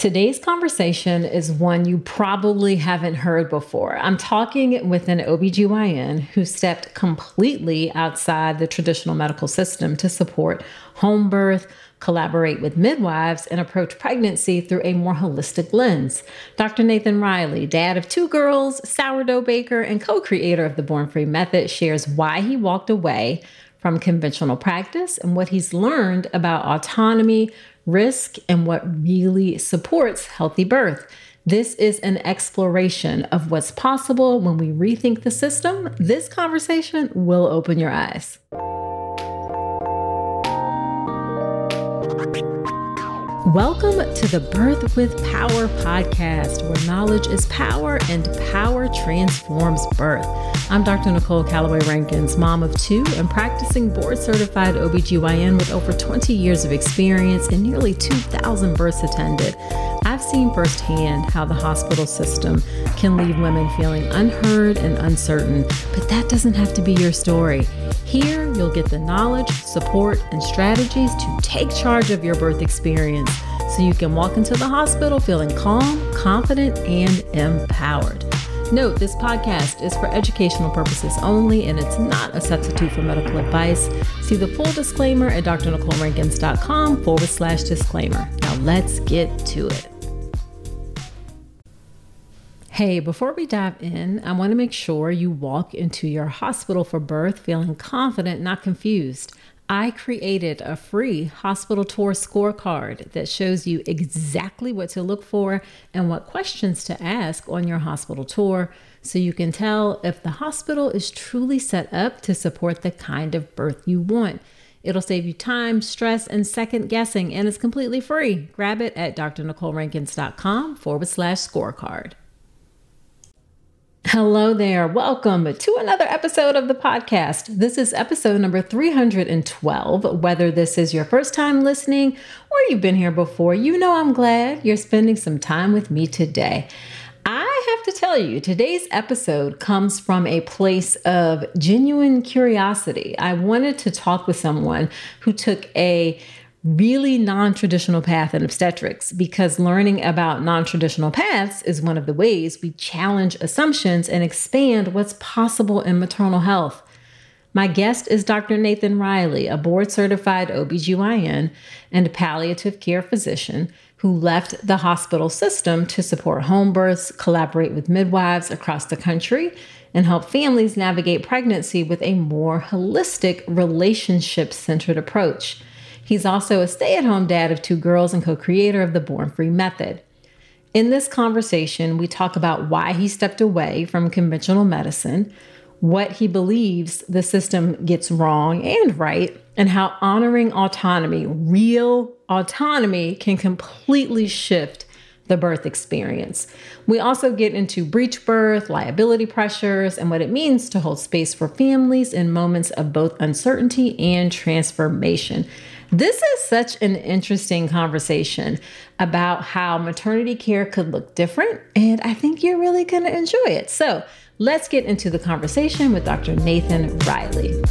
Today's conversation is one you probably haven't heard before. I'm talking with an OBGYN who stepped completely outside the traditional medical system to support home birth, collaborate with midwives, and approach pregnancy through a more holistic lens. Dr. Nathan Riley, dad of 2 girls, sourdough baker, and co-creator of the Born Free Method, shares why he walked away from conventional practice and what he's learned about autonomy, risk, and what really supports healthy birth. This is an exploration of what's possible when we rethink the system. This conversation will open your eyes. Welcome to the Birth with Power podcast, where knowledge is power and power transforms birth. I'm Dr. Nicole Calloway Rankins, mom of 2 and practicing board-certified OBGYN with over 20 years of experience and nearly 2,000 births attended. I've seen firsthand how the hospital system can leave women feeling unheard and uncertain, but that doesn't have to be your story. Here, you'll get the knowledge, support, and strategies to take charge of your birth experience so you can walk into the hospital feeling calm, confident, and empowered. Note, this podcast is for educational purposes only, and it's not a substitute for medical advice. See the full disclaimer at drnicolerankins.com/disclaimer. Now let's get to it. Hey, before we dive in, I want to make sure you walk into your hospital for birth feeling confident, not confused. I created a free hospital tour scorecard that shows you exactly what to look for and what questions to ask on your hospital tour, so you can tell if the hospital is truly set up to support the kind of birth you want. It'll save you time, stress, and second guessing, and it's completely free. Grab it at drnicolerankins.com/scorecard. Hello there. Welcome to another episode of the podcast. This is episode number 312. Whether this is your first time listening or you've been here before, you know I'm glad you're spending some time with me today. I have to tell you, today's episode comes from a place of genuine curiosity. I wanted to talk with someone who took a really non-traditional path in obstetrics, because learning about non-traditional paths is one of the ways we challenge assumptions and expand what's possible in maternal health. My guest is Dr. Nathan Riley, a board-certified OBGYN and palliative care physician who left the hospital system to support home births, collaborate with midwives across the country, and help families navigate pregnancy with a more holistic, relationship-centered approach. He's also a stay-at-home dad of 2 girls and co-creator of the Born Free Method. In this conversation, we talk about why he stepped away from conventional medicine, what he believes the system gets wrong and right, and how honoring autonomy, real autonomy, can completely shift the birth experience. We also get into breech birth, liability pressures, and what it means to hold space for families in moments of both uncertainty and transformation. This is such an interesting conversation about how maternity care could look different, and I think you're really going to enjoy it. So let's get into the conversation with Dr. Nathan Riley.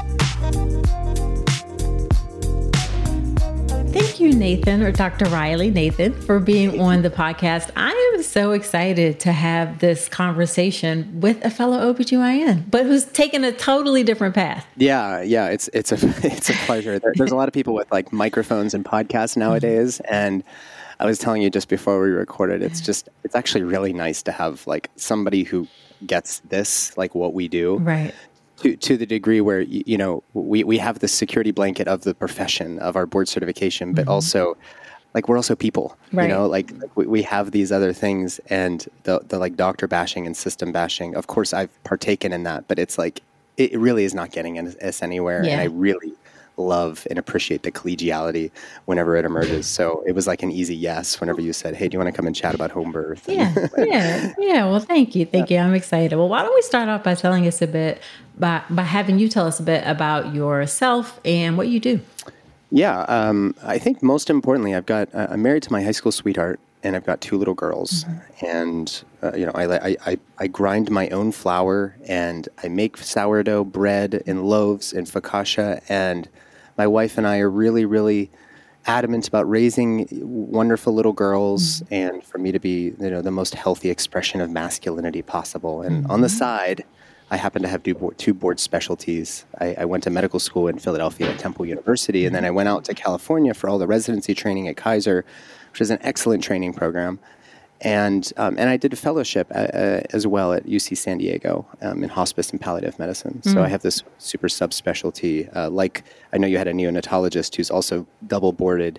Thank you, Nathan, or Dr. Riley, Nathan, for being on the podcast. I am so excited to have this conversation with a fellow OBGYN, but who's taken a totally different path. Yeah, it's a pleasure. There's a lot of people with like microphones and podcasts nowadays, and I was telling you just before we recorded, it's actually really nice to have like somebody who gets this, like what we do. Right. To the degree where, you know, we have the security blanket of the profession of our board certification, but also like we're also people, right. You know, like we have these other things, and the like doctor bashing and system bashing. Of course, I've partaken in that, but it's like, it really is not getting us anywhere. Yeah. And I really love and appreciate the collegiality whenever it emerges. So it was like an easy yes whenever you said, hey, do you want to come and chat about home birth? Yeah. Well, thank you. I'm excited. Well, why don't we start off by telling us a bit, by having you tell us a bit about yourself and what you do. Yeah. I think most importantly, I'm married to my high school sweetheart, and I've got 2 little girls. Mm-hmm. And, I grind my own flour, and I make sourdough bread and loaves and focaccia. And my wife and I are really, really adamant about raising wonderful little girls and for me to be, the most healthy expression of masculinity possible. And on the side, I happen to have two board specialties. I went to medical school in Philadelphia at Temple University, and then I went out to California for all the residency training at Kaiser, which is an excellent training program. And I did a fellowship as well at UC San Diego in hospice and palliative medicine. So I have this super subspecialty. Like I know you had a neonatologist who's also double boarded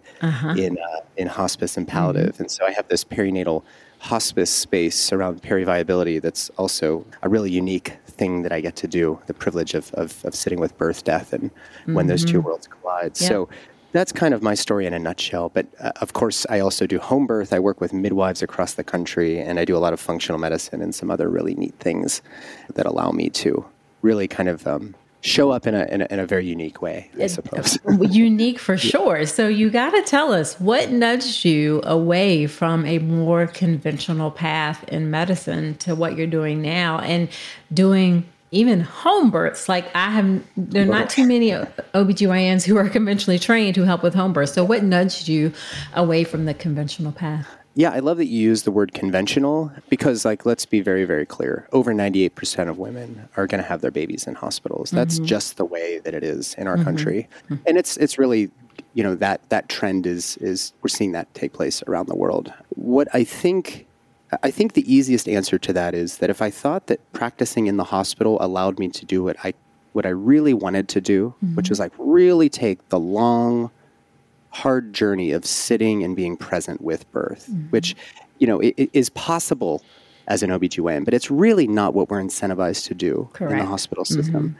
in hospice and palliative, and so I have this perinatal hospice space around periviability that's also a really unique thing that I get to do. The privilege of sitting with birth, death, and when those two worlds collide. Yep. So that's kind of my story in a nutshell. But of course, I also do home birth. I work with midwives across the country, and I do a lot of functional medicine and some other really neat things that allow me to really kind of show up in a very unique way, I suppose. Unique for sure. So you got to tell us what nudged you away from a more conventional path in medicine to what you're doing now and doing even home births. Like there are not too many OBGYNs who are conventionally trained who help with home births. So what nudged you away from the conventional path? Yeah, I love that you use the word conventional because, let's be very, very clear. Over 98% of women are going to have their babies in hospitals. That's just the way that it is in our country. And it's really, that trend is we're seeing that take place around the world. What I think the easiest answer to that is that if I thought that practicing in the hospital allowed me to do what I really wanted to do, which was really take the long, hard journey of sitting and being present with birth, which, it is possible as an OBGYN, but it's really not what we're incentivized to do in the hospital system.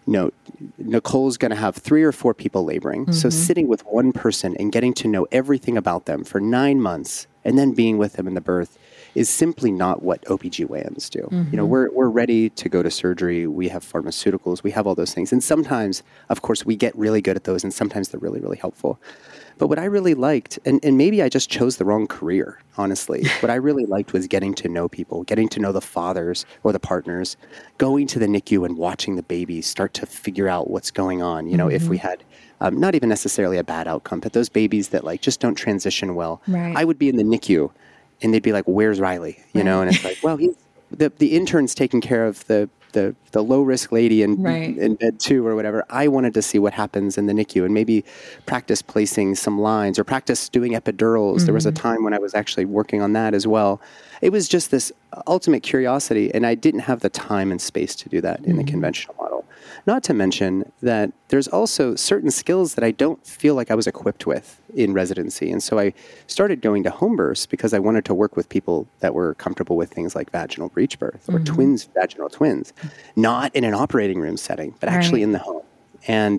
Nicole's going to have 3 or 4 people laboring. So sitting with one person and getting to know everything about them for 9 months and then being with them in the birth is simply not what OBGYNs do. We're ready to go to surgery. We have pharmaceuticals. We have all those things. And sometimes, of course, we get really good at those, and sometimes they're really, really helpful. But what I really liked, and maybe I just chose the wrong career, honestly, what I really liked was getting to know people, getting to know the fathers or the partners, going to the NICU and watching the baby start to figure out what's going on. If we had not even necessarily a bad outcome, but those babies that just don't transition well. Right. I would be in the NICU and they'd be like, "Where's Riley?" And it's like, well, he's the intern's taking care of the low risk lady in bed 2 or whatever. I wanted to see what happens in the NICU and maybe practice placing some lines or practice doing epidurals. There was a time when I was actually working on that as well. It was just this ultimate curiosity, and I didn't have the time and space to do that in the conventional model. Not to mention that there's also certain skills that I don't feel like I was equipped with in residency. And so I started going to home births because I wanted to work with people that were comfortable with things like vaginal breech birth or vaginal twins, not in an operating room setting, but actually in the home. And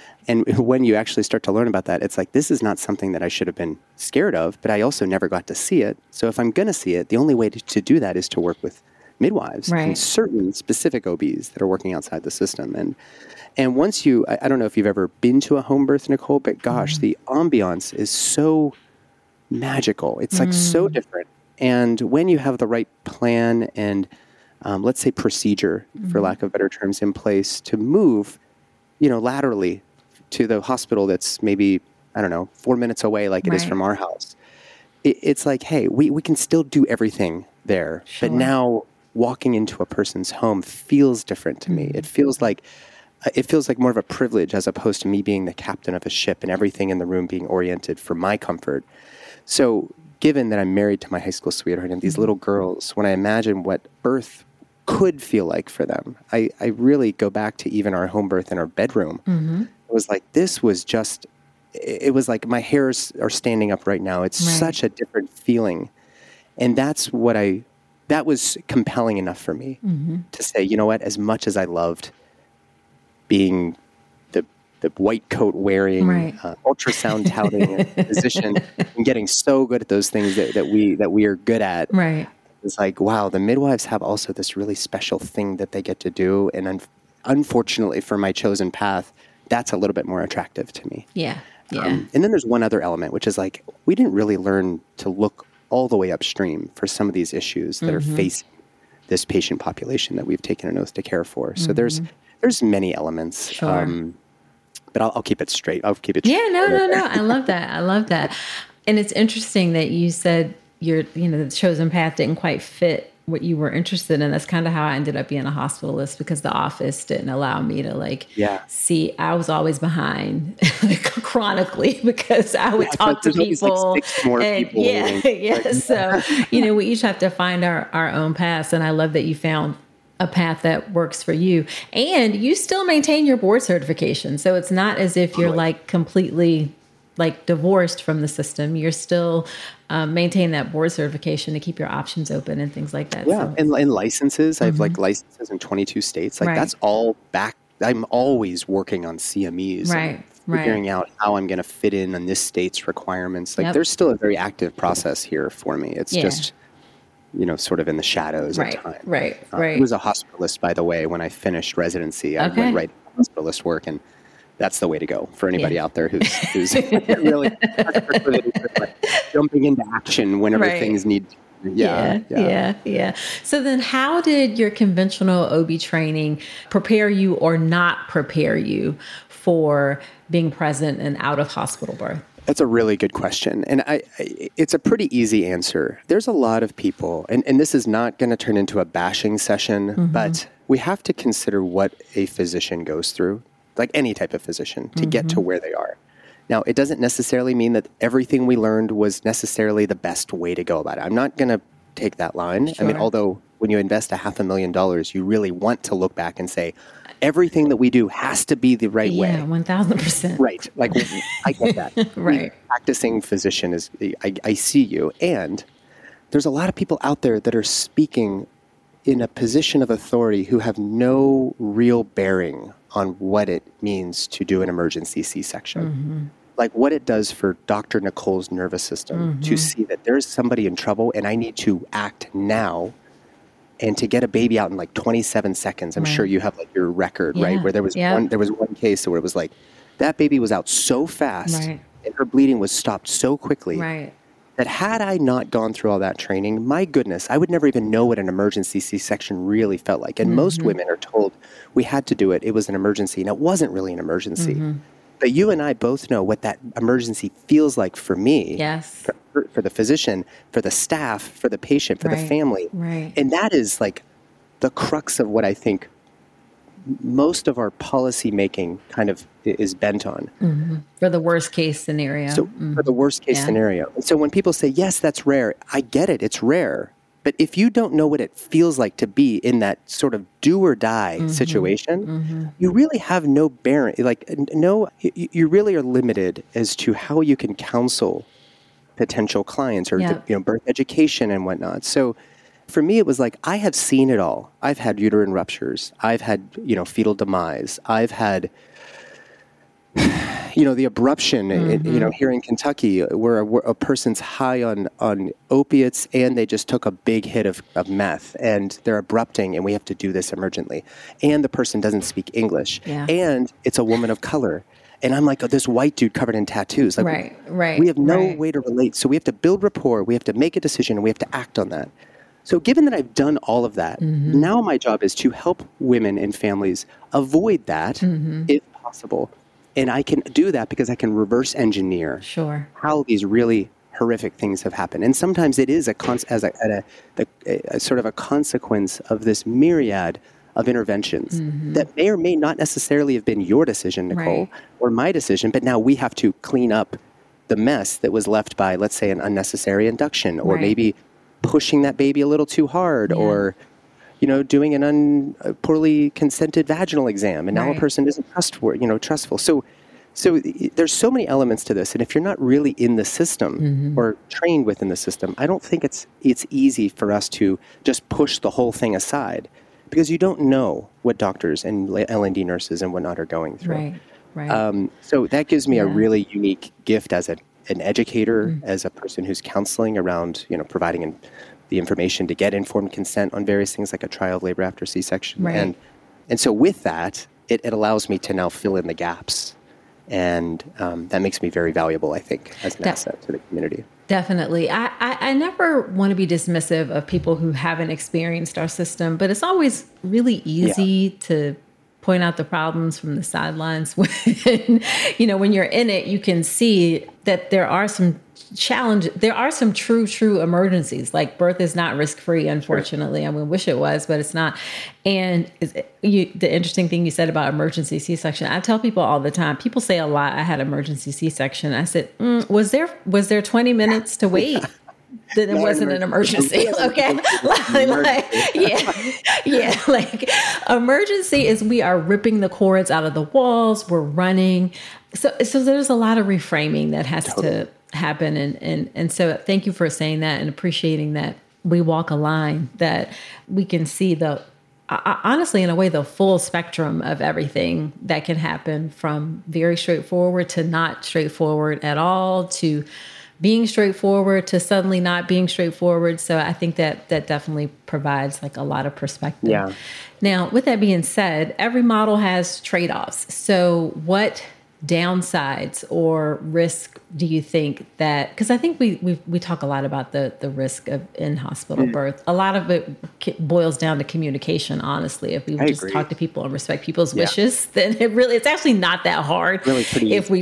when you actually start to learn about that, it's like, this is not something that I should have been scared of, but I also never got to see it. So if I'm going to see it, the only way to do that is to work with midwives and certain specific OBs that are working outside the system. And once I don't know if you've ever been to a home birth, Nicole, but gosh, the ambiance is so magical. It's so different. And when you have the right plan and let's say procedure, for lack of better terms, in place to move, laterally to the hospital that's maybe, 4 minutes away like it is from our house. It's like, hey, we can still do everything there, but now walking into a person's home feels different to me. It feels like more of a privilege as opposed to me being the captain of a ship and everything in the room being oriented for my comfort. So given that I'm married to my high school sweetheart and these little girls, when I imagine what birth could feel like for them, I really go back to even our home birth in our bedroom. It was like, it was like my hairs are standing up right now. It's such a different feeling. And that was compelling enough for me to say, you know what, as much as I loved being the white coat wearing, ultrasound touting physician and getting so good at those things that we are good at. It's like, wow, the midwives have also this really special thing that they get to do. And unfortunately for my chosen path, that's a little bit more attractive to me. Yeah. And then there's one other element, which is like, we didn't really learn to look all the way upstream for some of these issues that are facing this patient population that we've taken an oath to care for. So there's many elements. but I'll keep it straight. I'll keep it. Yeah, no. I love that. And it's interesting that you said the chosen path didn't quite fit what you were interested in. That's kind of how I ended up being a hospitalist, because the office didn't allow me to see. I was always behind chronically, because I would talk to people. So, we each have to find our own paths. And I love that you found a path that works for you, and you still maintain your board certification. So it's not as if you're completely divorced from the system. You're still maintain that board certification to keep your options open and things like that. Yeah. So. And licenses, I have licenses in 22 states. That's all back. I'm always working on CMEs. Right. Figuring out how I'm going to fit in on this state's requirements. There's still a very active process here for me. It's just, sort of in the shadows of time. Right. I was a hospitalist, by the way, when I finished residency. I went right to hospitalist work, and that's the way to go for anybody out there who's really jumping into action whenever things need to. Yeah. So then how did your conventional OB training prepare you or not prepare you for being present and out of hospital birth? That's a really good question. And it's a pretty easy answer. There's a lot of people, and this is not going to turn into a bashing session, but we have to consider what a physician goes through, like any type of physician, to get to where they are. Now, it doesn't necessarily mean that everything we learned was necessarily the best way to go about it. I'm not going to take that line. Sure. I mean, although when you invest $500,000, you really want to look back and say, everything that we do has to be the right way. Yeah, 1,000%. Right. I get that. Right. Practicing physician I see you. And there's a lot of people out there that are speaking in a position of authority who have no real bearing on what it means to do an emergency C-section. Like what it does for Dr. Nicole's nervous system to see that there's somebody in trouble and I need to act now, and to get a baby out in 27 seconds. I'm sure you have your record, right? Where there was one case where it was that baby was out so fast and her bleeding was stopped so quickly that had I not gone through all that training, my goodness, I would never even know what an emergency C-section really felt like. And most women are told we had to do it. It was an emergency. And it wasn't really an emergency. But you and I both know what that emergency feels like for me, for the physician, for the staff, for the patient, for the family. And that is the crux of what I think most of our policy making kind of is bent on. For the worst case scenario. So for the worst case scenario. And so when people say, yes, that's rare, I get it, it's rare. But if you don't know what it feels like to be in that sort of do or die situation, you really have no bearing. You really are limited as to how you can counsel potential clients or birth education and whatnot. So for me, it was I have seen it all. I've had uterine ruptures. I've had fetal demise. I've had the abruption, here in Kentucky, where a person's high on opiates and they just took a big hit of meth and they're abrupting and we have to do this emergently. And the person doesn't speak English. And it's a woman of color. And I'm this white dude covered in tattoos. We have no way to relate. So we have to build rapport. We have to make a decision and we have to act on that. So given that I've done all of that, now my job is to help women and families avoid that if possible. And I can do that because I can reverse engineer how these really horrific things have happened. And sometimes it is a sort of a consequence of this myriad of interventions that may or may not necessarily have been your decision, Nicole, or my decision, but now we have to clean up the mess that was left by, let's say, an unnecessary induction, or maybe pushing that baby a little too hard, or doing an poorly consented vaginal exam, and now a person isn't trustful. So there's so many elements to this, and if you're not really in the system or trained within the system, I don't think it's easy for us to just push the whole thing aside, because you don't know what doctors and L&D nurses and whatnot are going through. So that gives me a really unique gift as an educator, as a person who's counseling around, providing the information to get informed consent on various things like a trial of labor after C-section. And so with that, it allows me to now fill in the gaps. And that makes me very valuable, I think, as an asset to the community. Definitely. I never want to be dismissive of people who haven't experienced our system, but it's always really easy to point out the problems from the sidelines. When, when you're in it, you can see that there are some challenges. There are some true emergencies. Like birth is not risk-free, unfortunately. Sure. I mean, wish it was, but it's not. And the interesting thing you said about emergency C-section, I tell people all the time, people say a lot, I had emergency C-section. I said, was there 20 minutes to wait? Then it wasn't an emergency. Okay. Like emergency is we are ripping the cords out of the walls. We're running. So there's a lot of reframing that has to happen. And so thank you for saying that and appreciating that we walk a line, that we can see honestly, in a way, the full spectrum of everything that can happen, from very straightforward to not straightforward at all, to being straightforward to suddenly not being straightforward. So I think that definitely provides like a lot of perspective. Yeah. Now, with that being said, every model has trade-offs. So what downsides or risk do you think that, because I think we talk a lot about the risk of in-hospital birth. A lot of it boils down to communication, honestly. If we would just talk to people and respect people's wishes, then it's actually not that hard. Really pretty if we,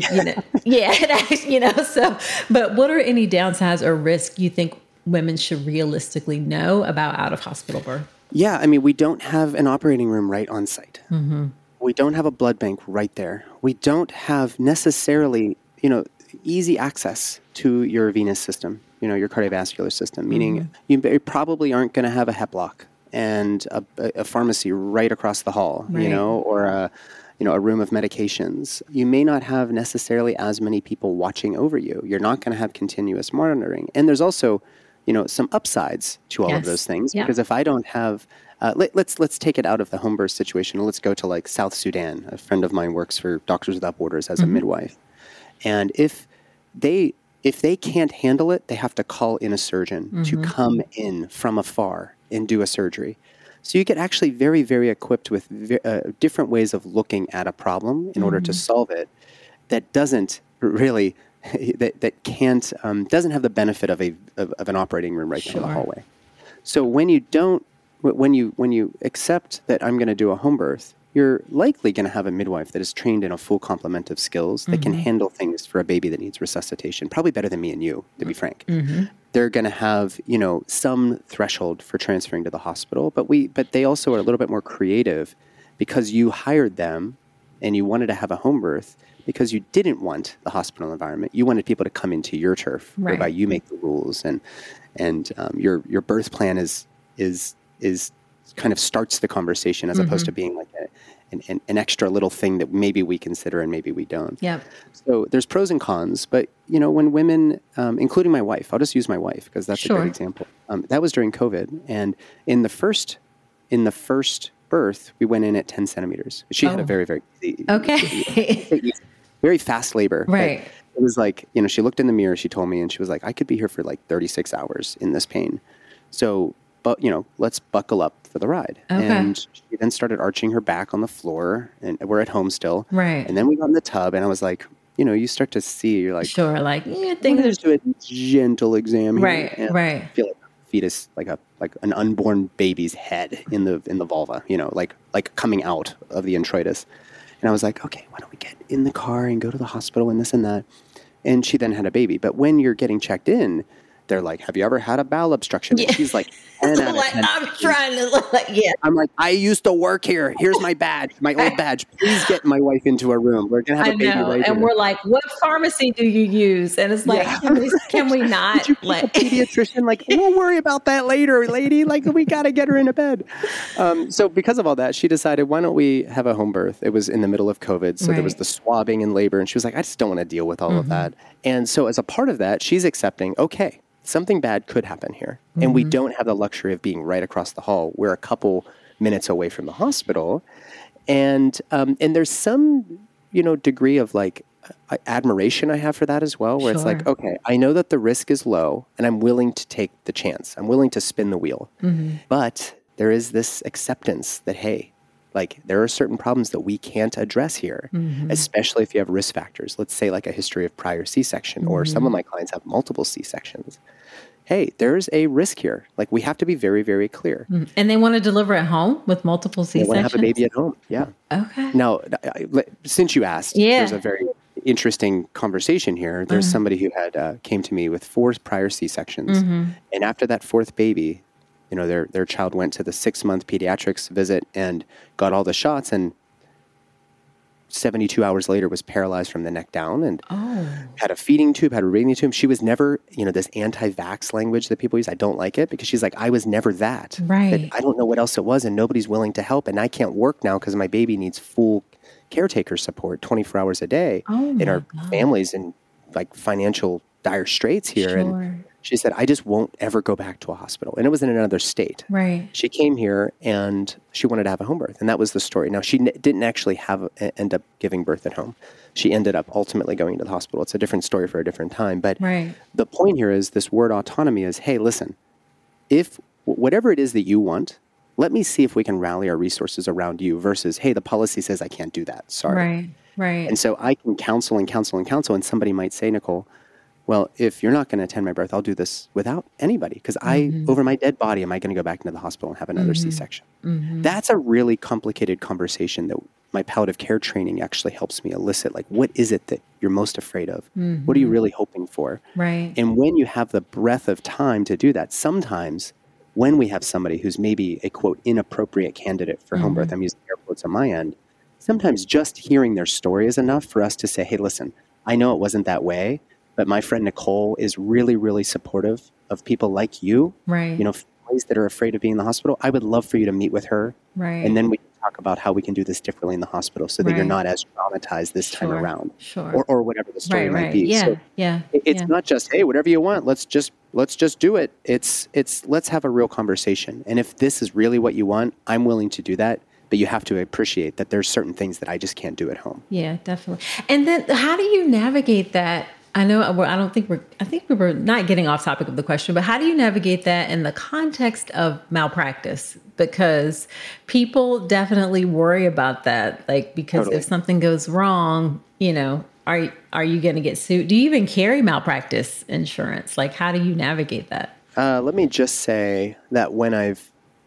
so, but what are any downsides or risks you think women should realistically know about out-of-hospital birth? Yeah, I mean, we don't have an operating room right on site. Mm-hmm. We don't have a blood bank right there. We don't have necessarily, easy access to your venous system, your cardiovascular system, meaning you probably aren't going to have a hep lock and a pharmacy right across the hall, right. Or a room of medications. You may not have necessarily as many people watching over you. You're not going to have continuous monitoring. And there's also, some upsides to all of those things, because if I don't have let's take it out of the home birth situation. Let's go to like South Sudan. A friend of mine works for Doctors Without Borders as a midwife. And if they can't handle it, they have to call in a surgeon to come in from afar and do a surgery. So you get actually very, very equipped with different ways of looking at a problem in order to solve it that doesn't really, that can't, doesn't have the benefit of an operating room right down the hallway. So when you accept that I'm going to do a home birth, you're likely going to have a midwife that is trained in a full complement of skills that can handle things for a baby that needs resuscitation, probably better than me and you, to be frank. They're going to have, some threshold for transferring to the hospital, but they also are a little bit more creative because you hired them and you wanted to have a home birth because you didn't want the hospital environment. You wanted people to come into your turf, whereby you make the rules, and your birth plan is kind of starts the conversation as opposed to being like an extra little thing that maybe we consider and maybe we don't. Yeah. So there's pros and cons, but when women, including my wife, I'll just use my wife because that's a good example. That was during COVID, and in the first birth, we went in at 10 centimeters. She had a very, very easy, very fast labor. Right. It was like, she looked in the mirror, she told me, and she was like, I could be here for like 36 hours in this pain. So, but let's buckle up for the ride. Okay. And she then started arching her back on the floor, and we're at home still. Right. And then we got in the tub, and I was like, you start to see, you're like, sure, like, things do a gentle exam here. Right. And right. I feel like a fetus, like an unborn baby's head in the vulva, like coming out of the introitus. And I was like, okay, why don't we get in the car and go to the hospital and this and that. And she then had a baby. But when you're getting checked in, they're like, have you ever had a bowel obstruction? And she's like, 10 out of 10. I'm trying to look like, I'm like, I used to work here. Here's my badge, my old badge. Please get my wife into a room. We're going to have a baby right here. And we're like, what pharmacy do you use? And it's like, can we not? Did you like a pediatrician? Like, we'll worry about that later, lady. Like, we got to get her into bed. So because of all that, she decided, why don't we have a home birth? It was in the middle of COVID. So there was the swabbing and labor. And she was like, I just don't want to deal with all of that. And so as a part of that, she's accepting, okay, something bad could happen here. And we don't have the luxury of being right across the hall. We're a couple minutes away from the hospital. And there's some, degree of like admiration I have for that as well, where it's like, okay, I know that the risk is low and I'm willing to take the chance. I'm willing to spin the wheel. But there is this acceptance that, hey, like there are certain problems that we can't address here, especially if you have risk factors. Let's say like a history of prior C-section, or some of my clients have multiple C-sections. hey, there's a risk here. Like, we have to be very, very clear. And they want to deliver at home with multiple C-sections? They want to have a baby at home. Yeah. Okay. Now, since you asked, there's a very interesting conversation here. There's somebody who had came to me with 4 prior C-sections. And after that 4th baby, their child went to the 6-month pediatrics visit and got all the shots, and 72 hours later was paralyzed from the neck down and had a feeding tube, had a breathing tube. She was never, this anti-vax language that people use. I don't like it because she's like, I was never that. Right. I don't know what else it was, and nobody's willing to help. And I can't work now because my baby needs full caretaker support 24 hours a day. And our family's in like financial dire straits here. Sure. And she said, I just won't ever go back to a hospital. And it was in another state. Right. She came here and she wanted to have a home birth. And that was the story. Now, she didn't actually end up giving birth at home. She ended up ultimately going to the hospital. It's a different story for a different time. But the point here is this word autonomy is, hey, listen, if whatever it is that you want, let me see if we can rally our resources around you versus, hey, the policy says I can't do that. Sorry. Right. And so I can counsel. And somebody might say, Nicole, well, if you're not going to attend my birth, I'll do this without anybody because over my dead body, am I going to go back into the hospital and have another C-section? That's a really complicated conversation that my palliative care training actually helps me elicit. Like, what is it that you're most afraid of? What are you really hoping for? Right. And when you have the breadth of time to do that, sometimes when we have somebody who's maybe a, quote, inappropriate candidate for home birth, I'm using air quotes on my end, sometimes just hearing their story is enough for us to say, hey, listen, I know it wasn't that way, but my friend Nicole is really, really supportive of people like you, families that are afraid of being in the hospital. I would love for you to meet with her. Right. And then we can talk about how we can do this differently in the hospital so that you're not as traumatized this time around. Or whatever the story might be. Yeah. So it's not just, hey, whatever you want, let's just do it. It's let's have a real conversation. And if this is really what you want, I'm willing to do that. But you have to appreciate that there's certain things that I just can't do at home. Yeah, definitely. And then how do you navigate that? I think we were not getting off topic of the question, but how do you navigate that in the context of malpractice? Because people definitely worry about that. Like, because if something goes wrong, are you going to get sued? Do you even carry malpractice insurance? Like, how do you navigate that? Let me just say that when I've,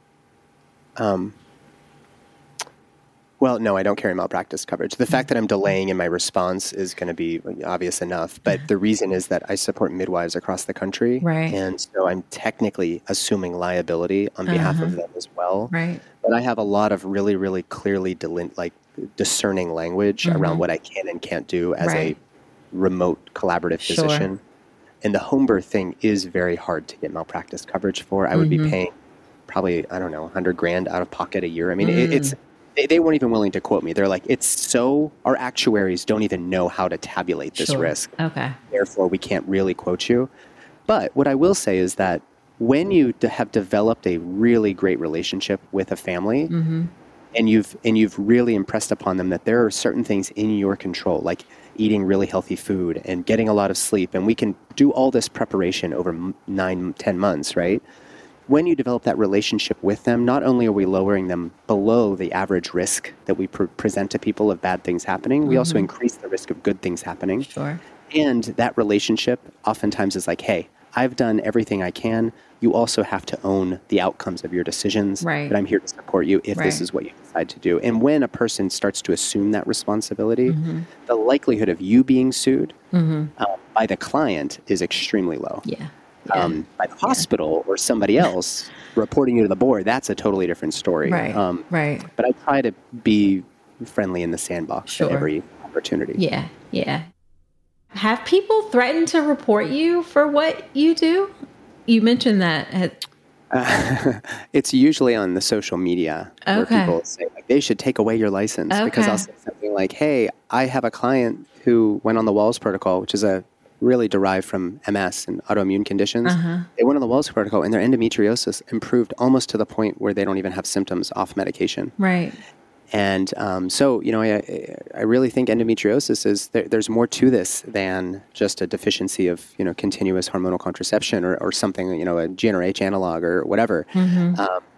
well, no, I don't carry malpractice coverage. The fact that I'm delaying in my response is going to be obvious enough. But the reason is that I support midwives across the country. Right. And so I'm technically assuming liability on behalf of them as well. Right. But I have a lot of really, really clearly discerning language around what I can and can't do as a remote collaborative physician. And the home birth thing is very hard to get malpractice coverage for. I would be paying probably, $100,000 out of pocket a year. I mean, they weren't even willing to quote me. They're like, our actuaries don't even know how to tabulate this risk. Okay. Therefore, we can't really quote you. But what I will say is that when you have developed a really great relationship with a family and you've really impressed upon them that there are certain things in your control, like eating really healthy food and getting a lot of sleep, and we can do all this preparation over 9-10 months, right? When you develop that relationship with them, not only are we lowering them below the average risk that we present to people of bad things happening, we also increase the risk of good things happening. Sure. And that relationship oftentimes is like, hey, I've done everything I can. You also have to own the outcomes of your decisions. Right. But I'm here to support you if this is what you decide to do. And when a person starts to assume that responsibility, the likelihood of you being sued by the client is extremely low. Yeah. By the hospital or somebody else reporting you to the board, that's a totally different story. Right. But I try to be friendly in the sandbox at every opportunity. Yeah. Yeah. Have people threatened to report you for what you do? You mentioned that. It's usually on the social media where people say, like, they should take away your license. Because I'll say something like, hey, I have a client who went on the Walls protocol, which is really derived from MS and autoimmune conditions. They went on the Walls protocol and their endometriosis improved almost to the point where they don't even have symptoms off medication. Right. And so, I really think endometriosis is, there's more to this than just a deficiency of, continuous hormonal contraception or something, a GnRH analog or whatever. And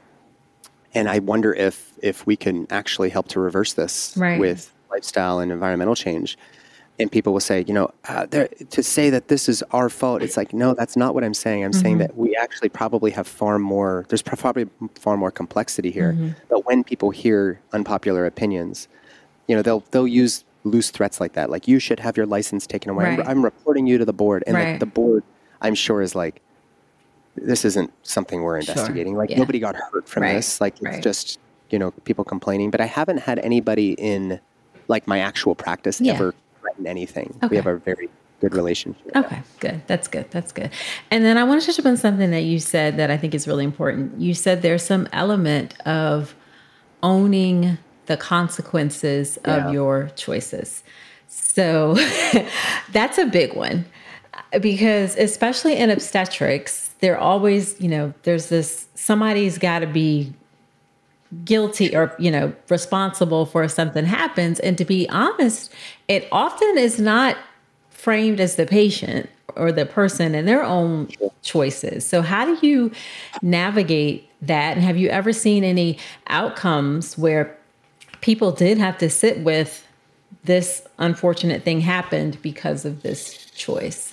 I wonder if we can actually help to reverse this with lifestyle and environmental change. And people will say, to say that this is our fault, it's like, no, that's not what I'm saying. I'm saying that we actually probably have there's probably far more complexity here. But when people hear unpopular opinions, they'll use loose threats like that. Like, you should have your license taken away. Right. I'm reporting you to the board. And right. like the board, I'm sure, is like, this isn't something we're investigating. Sure. Like, yeah. nobody got hurt from this. Like, it's just, people complaining. But I haven't had anybody in like my actual practice ever threaten anything. Okay. We have a very good relationship. Okay, good. That's good. That's good. And then I want to touch upon something that you said that I think is really important. You said there's some element of owning the consequences of your choices. So that's a big one, because especially in obstetrics, they're always, there's this, somebody's got to be guilty or, responsible for if something happens. And to be honest, it often is not framed as the patient or the person and their own choices. So how do you navigate that? And have you ever seen any outcomes where people did have to sit with this unfortunate thing happened because of this choice?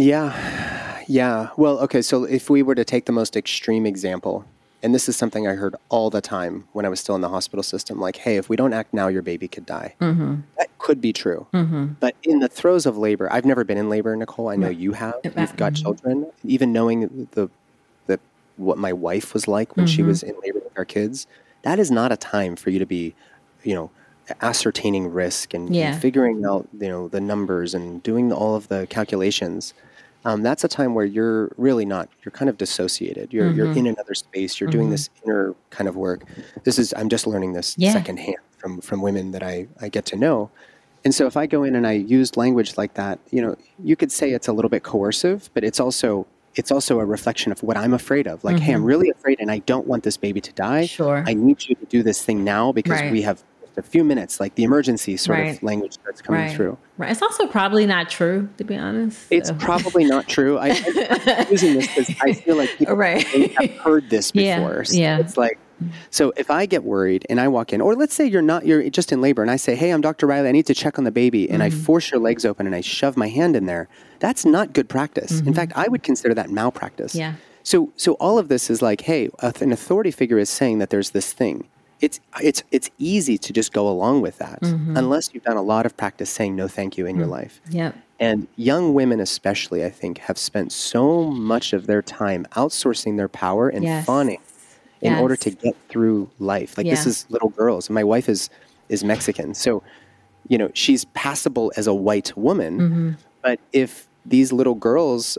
Yeah. Well, okay. So if we were to take the most extreme example, and this is something I heard all the time when I was still in the hospital system, like, hey, if we don't act now, your baby could die. That could be true. But in the throes of labor, I've never been in labor, Nicole. I know you have. You've got children. Even knowing what my wife was like when she was in labor with our kids, that is not a time for you to be, ascertaining risk and figuring out, the numbers and doing all of the calculations. That's a time where you're really not, you're kind of dissociated. You're in another space. You're doing this inner kind of work. I'm just learning this secondhand from women that I get to know. And so if I go in and I use language like that, you could say it's a little bit coercive, but it's also a reflection of what I'm afraid of. Like, hey, I'm really afraid and I don't want this baby to die. Sure. I need you to do this thing now because we have just a few minutes, like the emergency sort of language starts coming through. Right. It's also probably not true, to be honest. It's probably not true. I'm using this because I feel like people have heard this before. So it's like, so if I get worried and I walk in, or let's say you're just in labor and I say, hey, I'm Dr. Riley, I need to check on the baby. And I force your legs open and I shove my hand in there. That's not good practice. In fact, I would consider that malpractice. Yeah. So all of this is like, hey, an authority figure is saying that there's this thing. It's easy to just go along with that unless you've done a lot of practice saying no thank you in your life. Yep. And young women especially, I think, have spent so much of their time outsourcing their power and fawning in order to get through life. Like this is little girls. My wife is Mexican. So, she's passable as a white woman. But if these little girls,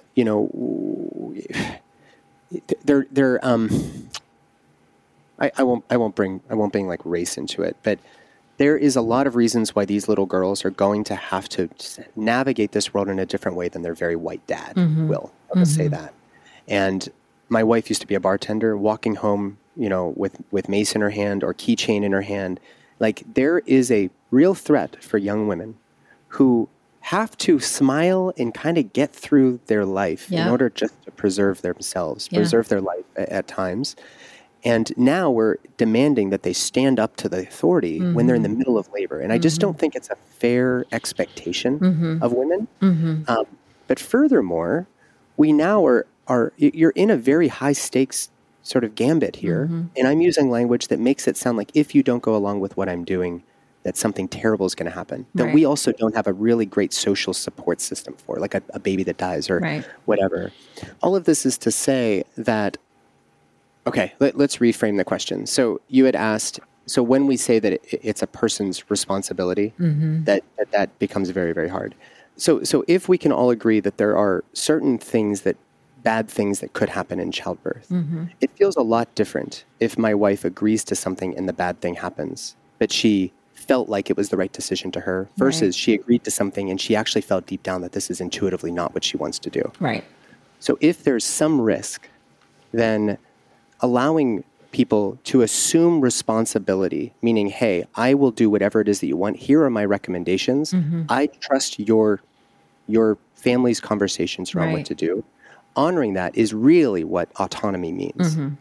they're I won't bring like race into it, but there is a lot of reasons why these little girls are going to have to navigate this world in a different way than their very white dad will. I'll just say that. And my wife used to be a bartender, walking home, with mace in her hand or keychain in her hand. Like, there is a real threat for young women who have to smile and kind of get through their life in order just to preserve themselves, preserve their life at times. And now we're demanding that they stand up to the authority when they're in the middle of labor. And I just don't think it's a fair expectation of women. But furthermore, we now you're in a very high stakes sort of gambit here. And I'm using language that makes it sound like if you don't go along with what I'm doing, that something terrible is going to happen. That we also don't have a really great social support system for, like a baby that dies or whatever. All of this is to say that, okay, let's reframe the question. So you had asked, so when we say that it's a person's responsibility, that becomes very, very hard. So if we can all agree that there are certain bad things that could happen in childbirth, it feels a lot different if my wife agrees to something and the bad thing happens, but she felt like it was the right decision to her versus she agreed to something and she actually felt deep down that this is intuitively not what she wants to do. Right. So if there's some risk, then allowing people to assume responsibility, meaning, hey, I will do whatever it is that you want. Here are my recommendations. I trust your family's conversations around what to do. Honoring that is really what autonomy means. Like,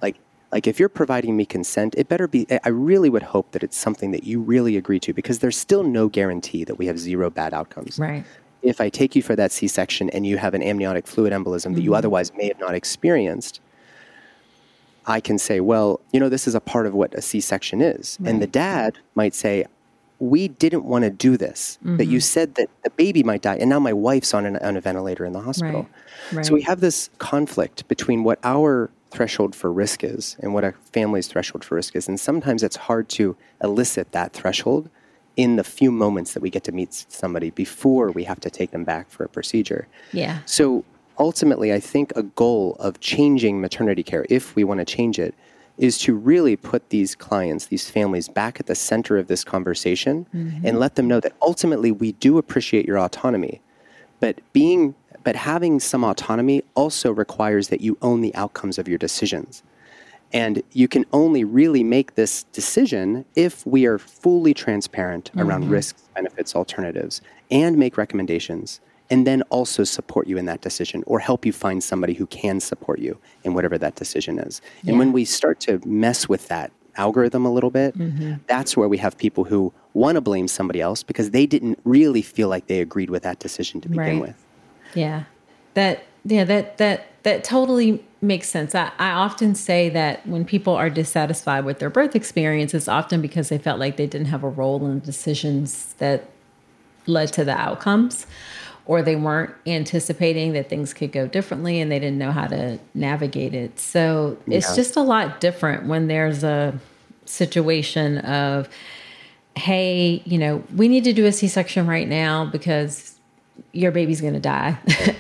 Like if you're providing me consent, it better be, I really would hope that it's something that you really agree to, because there's still no guarantee that we have zero bad outcomes. Right. If I take you for that C-section and you have an amniotic fluid embolism that you otherwise may have not experienced, I can say, well, this is a part of what a C-section is. Right. And the dad might say, we didn't want to do this, but you said that the baby might die, and now my wife's on a ventilator in the hospital. Right. So we have this conflict between what our threshold for risk is and what a family's threshold for risk is. And sometimes it's hard to elicit that threshold in the few moments that we get to meet somebody before we have to take them back for a procedure. Yeah. So ultimately, I think a goal of changing maternity care, if we want to change it, is to really put these clients, these families, back at the center of this conversation and let them know that ultimately we do appreciate your autonomy, but having some autonomy also requires that you own the outcomes of your decisions. And you can only really make this decision if we are fully transparent around risks, benefits, alternatives, and make recommendations, and then also support you in that decision or help you find somebody who can support you in whatever that decision is. And when we start to mess with that algorithm a little bit, that's where we have people who want to blame somebody else because they didn't really feel like they agreed with that decision to begin with. Yeah. That totally makes sense. I often say that when people are dissatisfied with their birth experience, it's often because they felt like they didn't have a role in the decisions that led to the outcomes, or they weren't anticipating that things could go differently and they didn't know how to navigate it. So it's just a lot different when there's a situation of, hey, we need to do a C-section right now because your baby's going to die,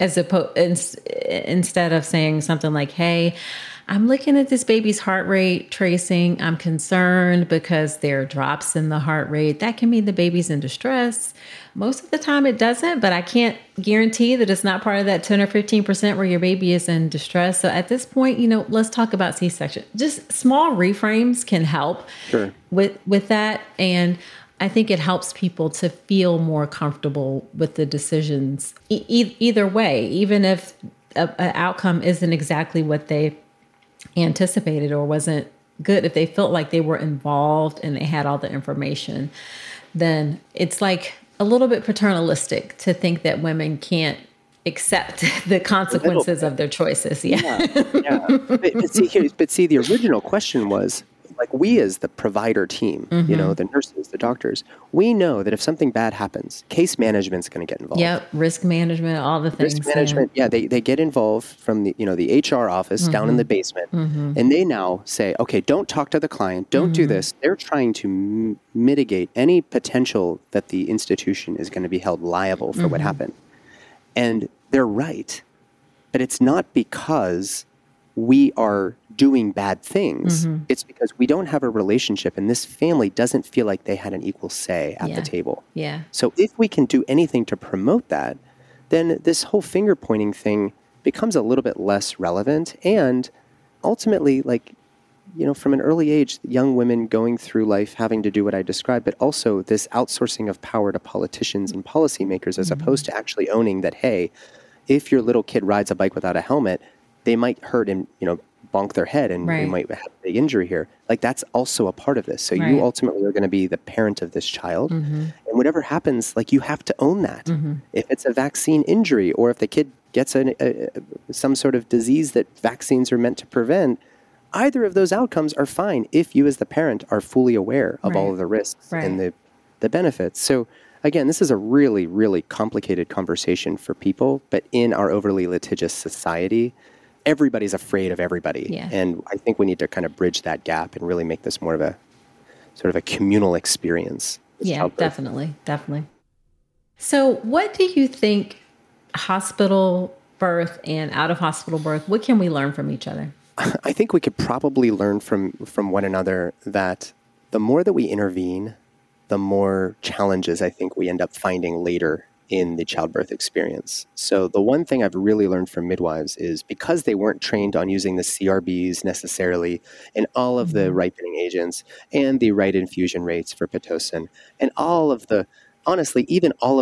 instead of saying something like, hey, I'm looking at this baby's heart rate tracing. I'm concerned because there are drops in the heart rate. That can mean the baby's in distress. Most of the time it doesn't, but I can't guarantee that it's not part of that 10 or 15% where your baby is in distress. So at this point, let's talk about C-section. Just small reframes can help with that. And I think it helps people to feel more comfortable with the decisions either way, even if an outcome isn't exactly what they anticipated or wasn't good. If they felt like they were involved and they had all the information, then it's like a little bit paternalistic to think that women can't accept the consequences of their choices. Yeah. But see, the original question was, like, we as the provider team, the nurses, the doctors, we know that if something bad happens, case management's going to get involved. Yep, risk management, all the things. Risk management, they get involved from the HR office down in the basement, and they now say, okay, don't talk to the client, don't do this. They're trying to mitigate any potential that the institution is going to be held liable for what happened. And they're right, but it's not because we are doing bad things. It's because we don't have a relationship and this family doesn't feel like they had an equal say at the table. Yeah. So if we can do anything to promote that, then this whole finger pointing thing becomes a little bit less relevant. And ultimately, from an early age, young women going through life having to do what I described, but also this outsourcing of power to politicians and policymakers, as opposed to actually owning that, hey, if your little kid rides a bike without a helmet, they might hurt and, bonk their head and they might have a big injury here. Like, that's also a part of this. So you ultimately are going to be the parent of this child. And whatever happens, you have to own that. If it's a vaccine injury or if the kid gets some sort of disease that vaccines are meant to prevent, either of those outcomes are fine if you as the parent are fully aware of all of the risks and the benefits. So again, this is a really, really complicated conversation for people, but in our overly litigious society, everybody's afraid of everybody. Yeah. And I think we need to kind of bridge that gap and really make this more of a sort of a communal experience. Yeah, definitely. So what do you think hospital birth and out of hospital birth, what can we learn from each other? I think we could probably learn from one another that the more that we intervene, the more challenges I think we end up finding later in the childbirth experience. So the one thing I've really learned from midwives is because they weren't trained on using the CRBs necessarily and all of the ripening agents and the right infusion rates for Pitocin and all of the, honestly, even all of the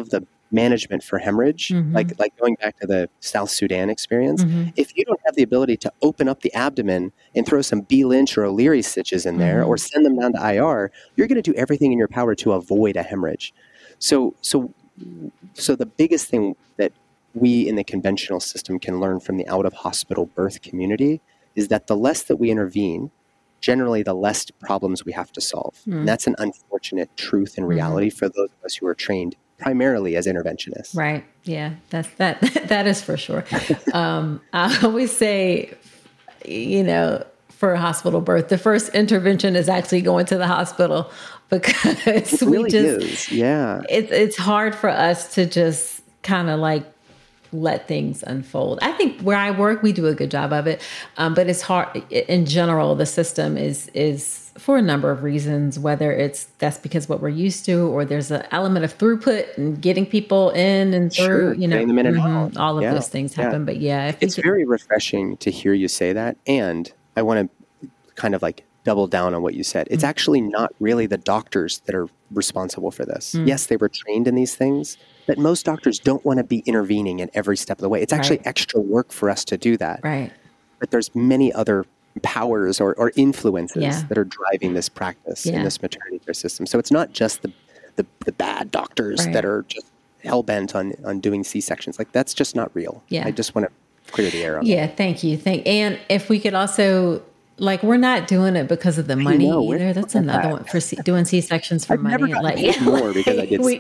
management for hemorrhage, like going back to the South Sudan experience, if you don't have the ability to open up the abdomen and throw some B. Lynch or O'Leary stitches in there or send them down to IR, you're going to do everything in your power to avoid a hemorrhage. So the biggest thing that we in the conventional system can learn from the out-of-hospital birth community is that the less that we intervene, generally the less problems we have to solve. And that's an unfortunate truth and reality for those of us who are trained primarily as interventionists. Right. Yeah, that is for sure. I always say, for a hospital birth, the first intervention is actually going to the hospital, because it really is. Yeah. It's hard for us to just kind of like let things unfold. I think where I work, we do a good job of it. But it's hard in general. The system is for a number of reasons, whether that's because what we're used to, or there's an element of throughput and getting people in and through, getting them in and out. All of those things happen. But it's very refreshing to hear you say that. And I want to kind of like double down on what you said. It's actually not really the doctors that are responsible for this. Yes, they were trained in these things, but most doctors don't want to be intervening in every step of the way. It's actually extra work for us to do that. Right. But there's many other powers or influences that are driving this practice in this maternity care system. So it's not just the bad doctors that are just hell-bent on doing C-sections. Like, that's just not real. Yeah. I just want to clear the air on that. Thank you. And if we could also... Like, we're not doing it because of the money either. That's another one for doing C-sections for money. Never gotten more because I did.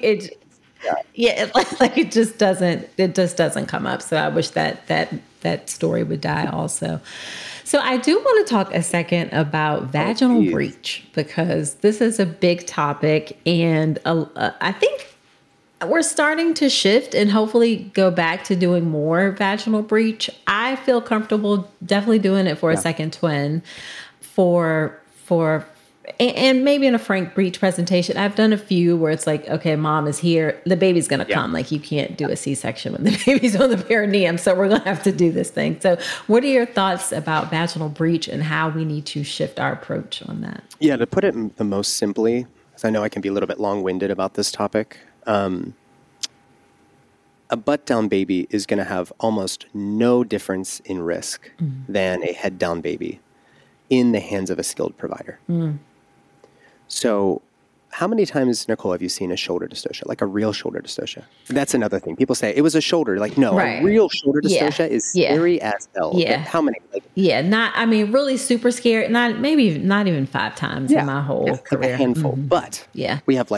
It just doesn't come up. So I wish that story would die also. So I do want to talk a second about vaginal breach, because this is a big topic, and I think we're starting to shift and hopefully go back to doing more vaginal breach. I feel comfortable definitely doing it for a second twin, and maybe in a frank breech presentation. I've done a few where it's like, okay, mom is here, the baby's going to come. Like, you can't do a C-section when the baby's on the perineum, so we're going to have to do this thing. So what are your thoughts about vaginal breach and how we need to shift our approach on that? Yeah, to put it the most simply, because I know I can be a little bit long-winded about this topic, a butt-down baby is going to have almost no difference in risk than a head-down baby in the hands of a skilled provider. So how many times, Nicole, have you seen a shoulder dystocia, like a real shoulder dystocia? That's another thing. People say, it was a shoulder. Like, no, a real shoulder dystocia is scary as hell. Yeah. How many? Really super scary. Not even 5 times in my whole career. Like a handful. But we have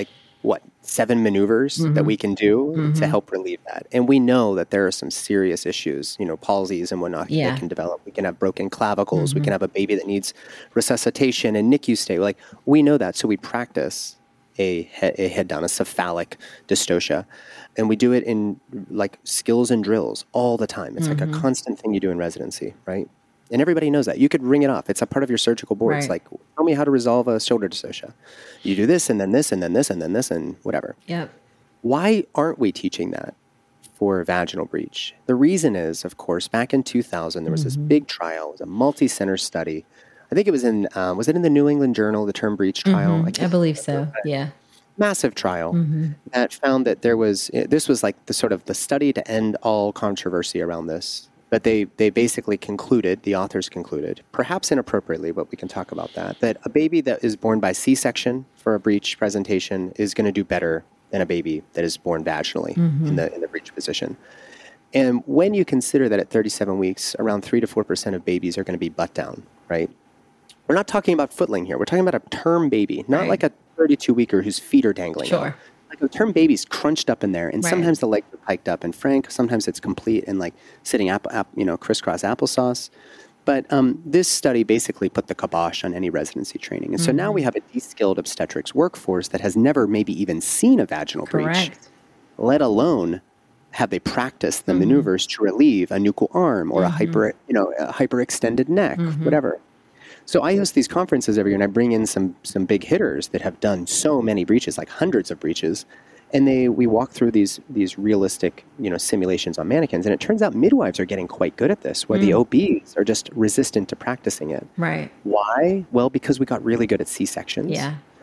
7 maneuvers that we can do to help relieve that. And we know that there are some serious issues, palsies and whatnot that can develop. We can have broken clavicles. We can have a baby that needs resuscitation and NICU stay. Like, we know that. So we practice a head down, a cephalic dystocia. And we do it in skills and drills all the time. It's like a constant thing you do in residency, right? And everybody knows that. You could ring it off. It's a part of your surgical board. It's like, tell me how to resolve a shoulder dystocia. You do this, and then this, and then this, and then this, and whatever. Yep. Why aren't we teaching that for vaginal breach? The reason is, of course, back in 2000, there was this big trial. It was a multi-center study. I think it was in, was it in the New England Journal, the term breach trial? I believe so, yeah. Massive trial that found that this was like the study to end all controversy around this. But they basically concluded, the authors concluded, perhaps inappropriately, but we can talk about that a baby that is born by C-section for a breech presentation is going to do better than a baby that is born vaginally in the breech position. And when you consider that at 37 weeks, around 3 to 4% of babies are going to be butt down, right? We're not talking about footling here. We're talking about a term baby, not like a 32-weeker whose feet are dangling out. Like a term baby's crunched up in there, and sometimes the legs are hiked up and frank. Sometimes it's complete and sitting crisscross applesauce. But this study basically put the kibosh on any residency training. And so now we have a de-skilled obstetrics workforce that has never maybe even seen a vaginal breech, let alone have they practiced the maneuvers to relieve a nuchal arm or a hyperextended neck, whatever. So I host these conferences every year, and I bring in some big hitters that have done so many breaches, like hundreds of breaches, and we walk through these realistic simulations on mannequins, and it turns out midwives are getting quite good at this, where the OBs are just resistant to practicing it. Right. Why? Well, because we got really good at C-sections. Yeah.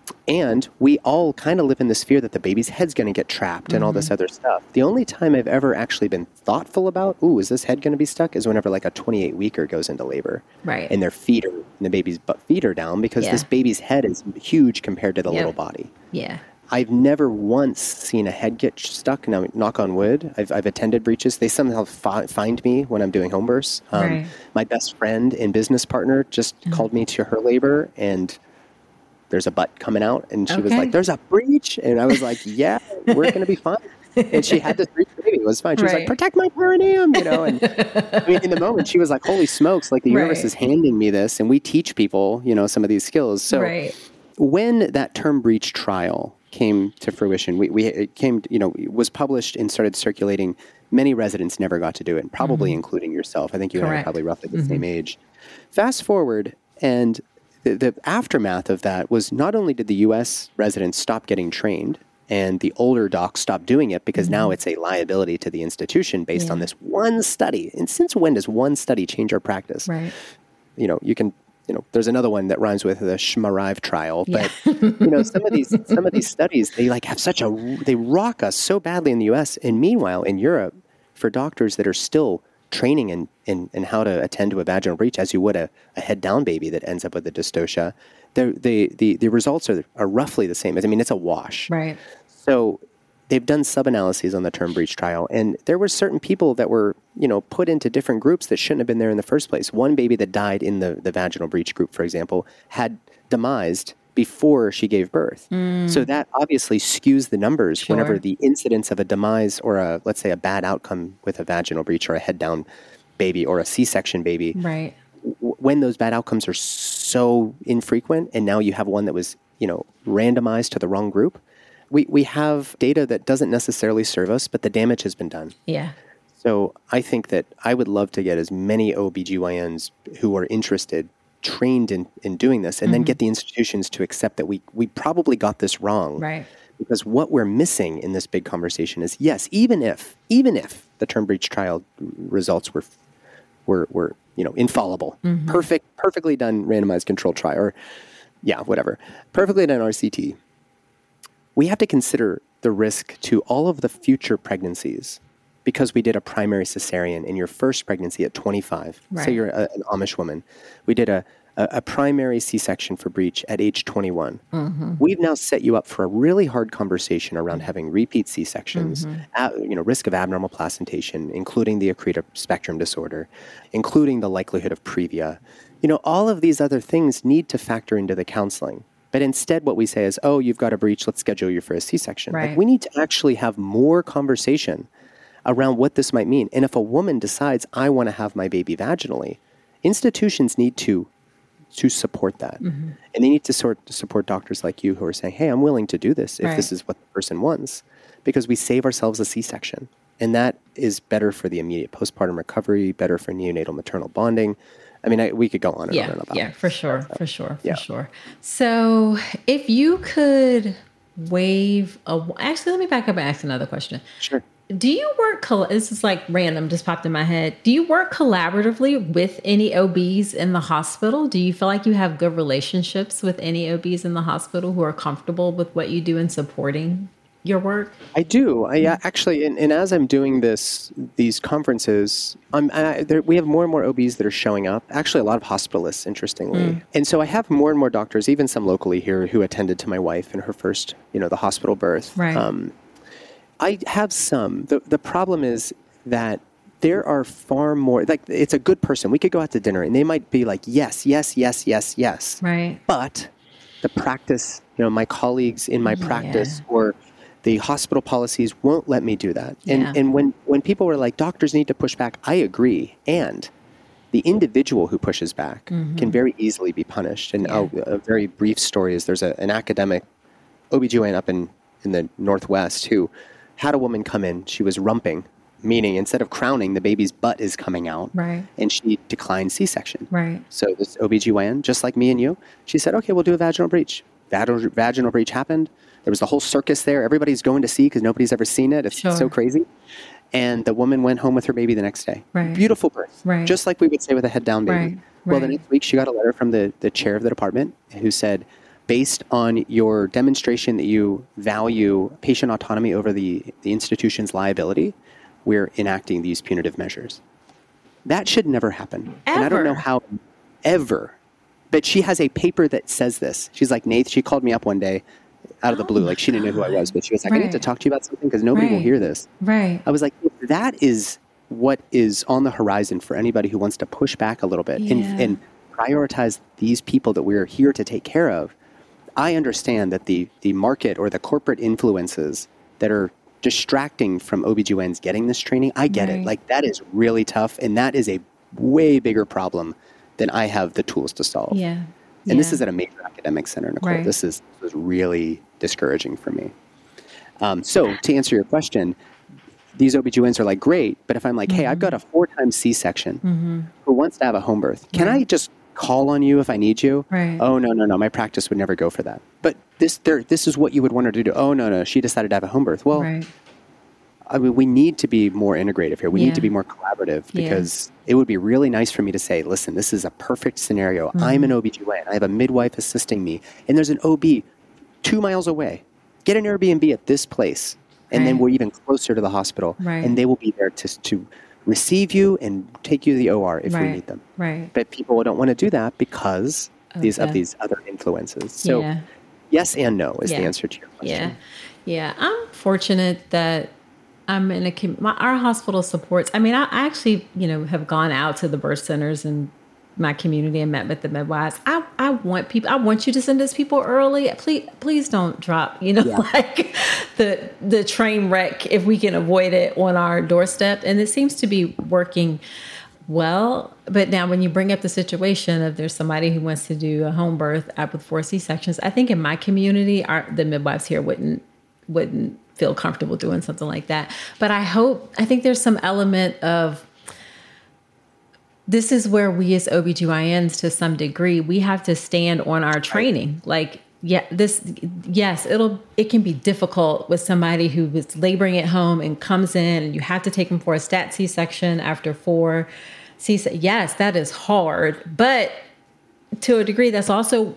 And we all kind of live in this fear that the baby's head's going to get trapped and all this other stuff. The only time I've ever actually been thoughtful about, is this head going to be stuck, is whenever like a 28-weeker goes into labor. Right. And the baby's feet are down because this baby's head is huge compared to the little body. Yeah. I've never once seen a head get stuck. Now, knock on wood, I've attended breaches. They somehow find me when I'm doing home births. My best friend and business partner just called me to her labor, and there's a butt coming out, and she was like, "There's a breach," and I was like, "Yeah, we're going to be fine." And she had this breech baby. It was fine. She was like, "Protect my perineum," And I mean, in the moment, she was like, "Holy smokes!" Like the universe is handing me this, and we teach people, some of these skills. So when that term breach trial came to fruition, it was published and started circulating. Many residents never got to do it, probably including yourself. I think you and I are probably roughly the same age. Fast forward, and the aftermath of that was not only did the U.S. residents stop getting trained, and the older docs stopped doing it because now it's a liability to the institution based on this one study. And since when does one study change our practice? Right. You can. There's another one that rhymes with the Shmarive trial, but some of these studies, they like have they rock us so badly in the U.S. And meanwhile, in Europe, for doctors that are still training in how to attend to a vaginal breach, as you would a head down baby that ends up with a dystocia, the results are roughly the same. I mean, it's a wash. Right. So they've done sub-analyses on the term breach trial, and there were certain people that were, put into different groups that shouldn't have been there in the first place. One baby that died in the vaginal breach group, for example, had demised before she gave birth. So that obviously skews the numbers whenever the incidence of a demise or let's say a bad outcome with a vaginal breach or a head down baby or a C-section baby. Right. When those bad outcomes are so infrequent, and now you have one that was, randomized to the wrong group, we have data that doesn't necessarily serve us, but the damage has been done. Yeah. So I think that I would love to get as many OBGYNs who are interested trained in doing this, and then get the institutions to accept that we probably got this wrong. Right. Because what we're missing in this big conversation is, yes, even if the term breach trial results were infallible, perfectly done randomized controlled trial, or whatever, perfectly done RCT, we have to consider the risk to all of the future pregnancies because we did a primary cesarean in your first pregnancy at 25. Right. Say you're an Amish woman. We did a primary C-section for breech at age 21. We've now set you up for a really hard conversation around having repeat C-sections, risk of abnormal placentation, including the accretive spectrum disorder, including the likelihood of previa. All of these other things need to factor into the counseling. But instead, what we say is, you've got a breech, let's schedule you for a C-section. Right. Like, we need to actually have more conversation around what this might mean. And if a woman decides, I want to have my baby vaginally, institutions need to support that. And they need to support doctors like you who are saying, hey, I'm willing to do this if this is what the person wants, because we save ourselves a C-section. And that is better for the immediate postpartum recovery, better for neonatal maternal bonding. I mean, we could go on and on about it. Yeah, for sure. So if you could actually, let me back up and ask another question. Sure. Do you work, this is like random, just popped in my head. Do you work collaboratively with any OBs in the hospital? Do you feel like you have good relationships with any OBs in the hospital who are comfortable with what you do in supporting your work? I do. I actually, and as I'm doing these conferences, we have more and more OBs that are showing up. Actually, a lot of hospitalists, interestingly. And so I have more and more doctors, even some locally here, who attended to my wife in her first, the hospital birth. Right. I have some. The problem is that there are far more, like, it's a good person. We could go out to dinner and they might be like, yes, yes, yes, yes, yes. Right. But the practice, my colleagues in my practice or the hospital policies won't let me do that. And when people were like, doctors need to push back, I agree. And the individual who pushes back can very easily be punished. And a very brief story is there's an academic OBGYN up in the Northwest who had a woman come in. She was rumping, meaning instead of crowning, the baby's butt is coming out. Right. And she declined C-section. Right. So this OBGYN, just like me and you, she said, okay, we'll do a vaginal breach. Vaginal breach happened. There was the whole circus there. Everybody's going to see because nobody's ever seen it. It's so crazy. And the woman went home with her baby the next day. Right. Beautiful birth. Right. Just like we would say with a head down baby. Right. Well, the next week she got a letter from the chair of the department who said, based on your demonstration that you value patient autonomy over the institution's liability, we're enacting these punitive measures. That should never happen. Ever. And I don't know how ever. But she has a paper that says this. She's like, Nath, she called me up one day out of the blue. Like, she didn't know who I was, but she was like, I need to talk to you about something because nobody will hear this. Right. I was like, that is what is on the horizon for anybody who wants to push back a little bit and prioritize these people that we're here to take care of. I understand that the market or the corporate influences that are distracting from OBGYNs getting this training, I get it. Like, that is really tough, and that is a way bigger problem than I have the tools to solve. Yeah. And this is at a major academic center, Nicole. Right. This was really discouraging for me. So to answer your question, these OBGYNs are like, great, but if I'm like, hey, I've got a 4-time C-section who wants to have a home birth, can I just call on you if I need you? Right. Oh, no, my practice would never go for that. But this is what you would want her to do. Oh, no, she decided to have a home birth. Well, I mean, we need to be more integrative here. We need to be more collaborative because it would be really nice for me to say, listen, this is a perfect scenario. I'm an OBGYN. I have a midwife assisting me, and there's an OB 2 miles away. Get an Airbnb at this place, and then we're even closer to the hospital, and they will be there to receive you and take you to the OR if we need them. Right. But people don't want to do that because of these other influences. So yes and no is the answer to your question. Yeah. I'm fortunate that I'm in our hospital supports. I mean, I actually, have gone out to the birth centers in my community and met with the midwives. I want you to send us people early. Please don't drop, like the train wreck if we can avoid it on our doorstep. And it seems to be working well. But now when you bring up the situation of there's somebody who wants to do a home birth with 4 C-sections, I think in my community, the midwives here wouldn't feel comfortable doing something like that. But I think there's some element of, this is where we as OBGYNs to some degree, we have to stand on our training. Like, it can be difficult with somebody who is laboring at home and comes in and you have to take them for a stat C-section after 4 C-sections. Yes, that is hard. But to a degree, that's also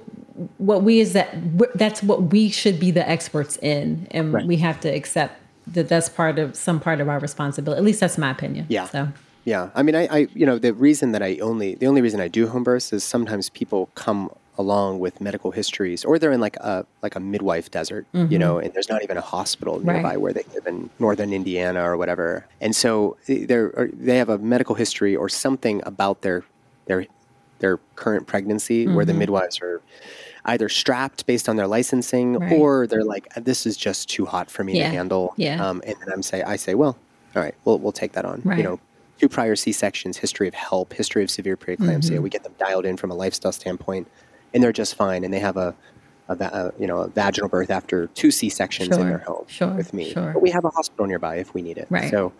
that's what we should be the experts in, and we have to accept that that's some part of our responsibility. At least that's my opinion. Yeah. So. Yeah. I mean, the only reason I do home births is sometimes people come along with medical histories, or they're in like a midwife desert, and there's not even a hospital nearby where they live in northern Indiana or whatever. And so they have a medical history or something about their current pregnancy where the midwives are either strapped based on their licensing or they're like, this is just too hot for me to handle. Yeah. And then I say, well, all right, we'll take that on. Right. 2 prior C-sections, history of HELP, history of severe preeclampsia. We get them dialed in from a lifestyle standpoint, and they're just fine. And they have a vaginal birth after 2 C-sections in their home with me. Sure. But we have a hospital nearby if we need it. Right. So,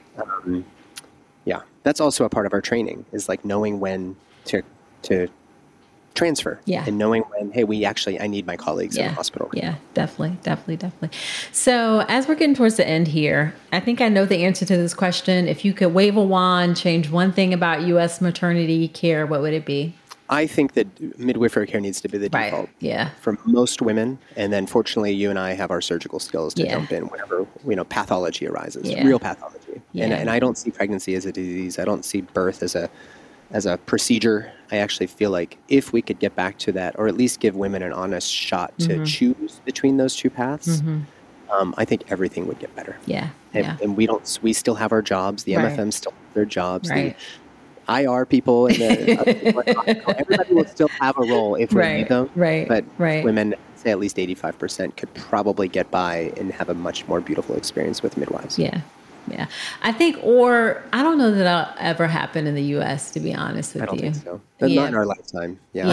yeah, that's also a part of our training, is like knowing when to transfer and knowing when, hey, I need my colleagues in the hospital. Yeah, definitely. So as we're getting towards the end here, I think I know the answer to this question. If you could wave a wand, change one thing about U.S. maternity care, what would it be? I think that midwifery care needs to be the default for most women. And then fortunately, you and I have our surgical skills to jump in whenever, pathology arises, real pathology. Yeah. And I don't see pregnancy as a disease. I don't see birth as a procedure. I actually feel like if we could get back to that, or at least give women an honest shot to choose between those 2 paths, I think everything would get better. Yeah. And we still have our jobs. The MFMs still have their jobs. The IR people and the other people, everybody will still have a role if we need them. But women, say at least 85%, could probably get by and have a much more beautiful experience with midwives. Yeah. I think, or I don't know that that'll ever happen in the U.S., to be honest with you. I don't think so. But not in our lifetime. Yeah.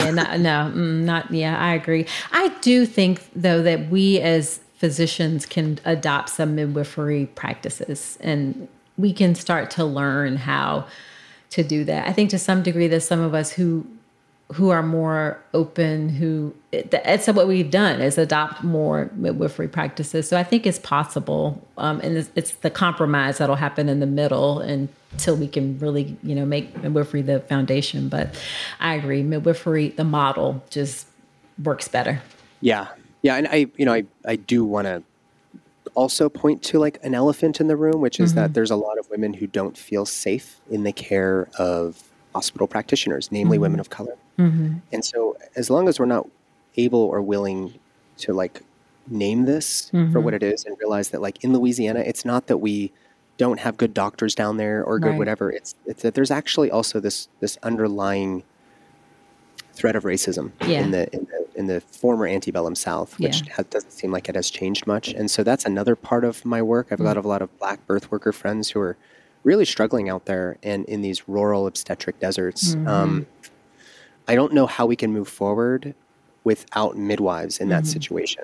I agree. I do think, though, that we as physicians can adopt some midwifery practices, and we can start to learn how to do that. I think to some degree there's some of us who are more open, that's what we've done, is adopt more midwifery practices. So I think it's possible. And it's the compromise that'll happen in the middle until we can really, make midwifery the foundation. But I agree, midwifery, the model just works better. Yeah. Yeah. And I do want to also point to like an elephant in the room, which is that there's a lot of women who don't feel safe in the care of hospital practitioners, namely women of color. And so as long as we're not able or willing to like name this for what it is and realize that like in Louisiana, it's not that we don't have good doctors down there or good whatever. It's that there's actually also this underlying threat of racism in the former antebellum South, which doesn't seem like it has changed much. And so that's another part of my work. I've got a lot of Black birth worker friends who are really struggling out there and in these rural obstetric deserts. I don't know how we can move forward without midwives in that situation.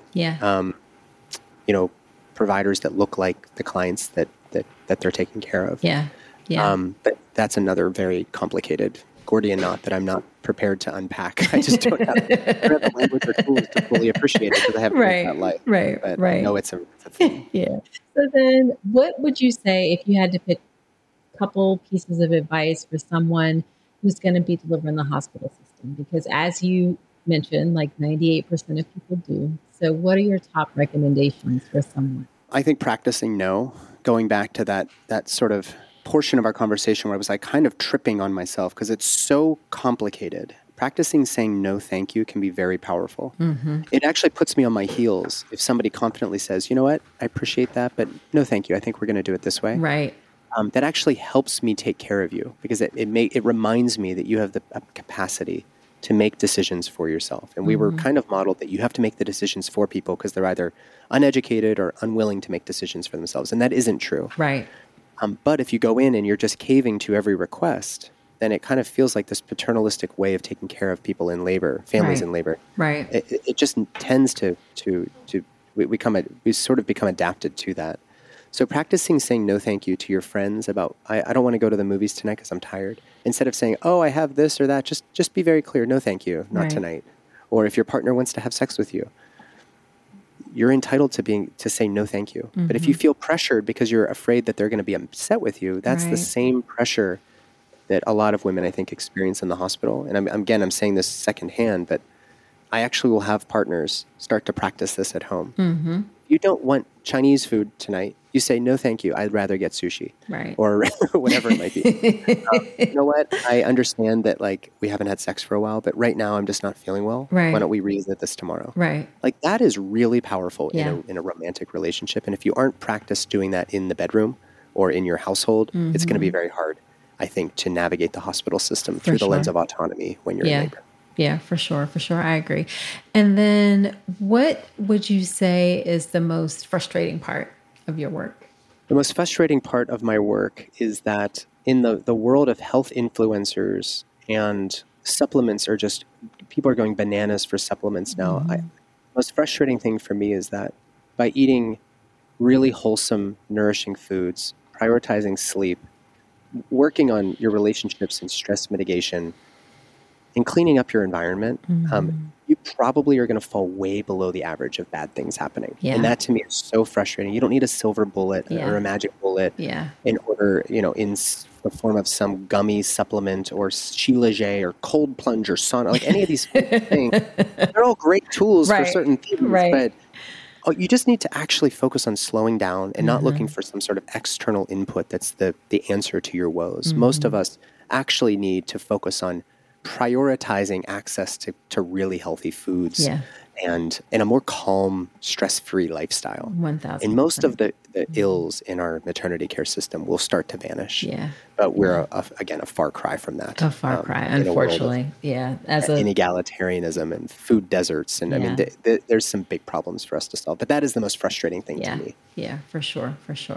Providers that look like the clients that they're taking care of. But that's another very complicated Gordian knot that I'm not prepared to unpack. I just don't have the language or tools to fully appreciate it because I haven't lived that life. But I know it's a thing. So then what would you say if you had to pick a couple pieces of advice for someone who's going to be delivering the hospital system? Because as you mentioned, like 98% of people do. So what are your top recommendations for someone? I think practicing no, going back to that sort of portion of our conversation where I was like kind of tripping on myself because it's so complicated. Practicing saying no thank you can be very powerful. It actually puts me on my heels if somebody confidently says, you know what, I appreciate that, but no thank you. I think we're going to do it this way. That actually helps me take care of you because it reminds me that you have the capacity to make decisions for yourself. And we were kind of modeled that you have to make the decisions for people because they're either uneducated or unwilling to make decisions for themselves. And that isn't true. But if you go in and you're just caving to every request, then it kind of feels like this paternalistic way of taking care of people in labor, families in labor. It just tends we sort of become adapted to that. So practicing saying no thank you to your friends about, I don't want to go to the movies tonight because I'm tired. Instead of saying, oh, I have this or that, just be very clear, no thank you, not tonight. Or if your partner wants to have sex with you, you're entitled to say no thank you. But if you feel pressured because you're afraid that they're going to be upset with you, that's the same pressure that a lot of women, I think, experience in the hospital. And I'm saying this secondhand, but I actually will have partners start to practice this at home. You don't want Chinese food tonight. You say, no, thank you. I'd rather get sushi or whatever it might be. You know what? I understand that like we haven't had sex for a while, but right now I'm just not feeling well. Why don't we revisit this tomorrow? Like that is really powerful in a romantic relationship. And if you aren't practiced doing that in the bedroom or in your household, it's going to be very hard, I think, to navigate the hospital system through the lens of autonomy when you're in labor. Yeah, for sure. I agree. And then what would you say is the most frustrating part of your work? The most frustrating part of my work is that in the world of health influencers and supplements people are going bananas for supplements now. The most frustrating thing for me is that by eating really wholesome, nourishing foods, prioritizing sleep, working on your relationships and stress mitigation, and cleaning up your environment, you probably are going to fall way below the average of bad things happening. And that to me is so frustrating. You don't need a silver bullet or a magic bullet in order, in the form of some gummy supplement or Shilajit or cold plunge or sauna, like any of these things. They're all great tools for certain things, but you just need to actually focus on slowing down and not looking for some sort of external input that's the answer to your woes. Most of us actually need to focus on prioritizing access to really healthy foods and in a more calm, stress-free lifestyle. 1,000%. And most of the ills in our maternity care system will start to vanish. But we're, again, a far cry from that. A far cry, unfortunately. As inegalitarianism and food deserts. And I mean, there's some big problems for us to solve. But that is the most frustrating thing to me. Yeah, for sure.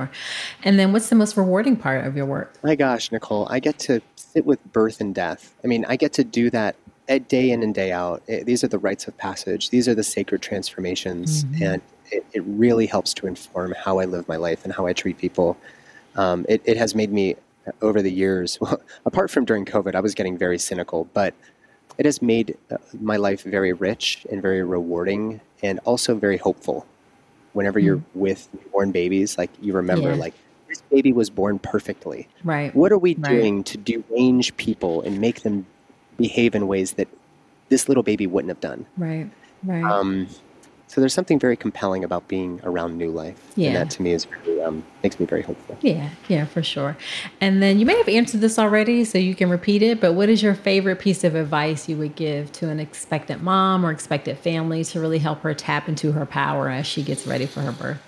And then what's the most rewarding part of your work? My gosh, Nicole, I get to sit with birth and death. I mean, I get to do that day in and day out. These are the rites of passage. These are the sacred transformations. And it really helps to inform how I live my life and how I treat people. It has made me, over the years, well, apart from during COVID, I was getting very cynical, but it has made my life very rich and very rewarding and also very hopeful. Whenever you're with newborn babies, like you remember, like this baby was born perfectly. What are we doing to derange people and make them behave in ways that this little baby wouldn't have done? So there's something very compelling about being around new life. Yeah. And that to me is really, makes me very hopeful. Yeah, for sure. And then you may have answered this already, so you can repeat it, but what is your favorite piece of advice you would give to an expectant mom or expectant family to really help her tap into her power as she gets ready for her birth?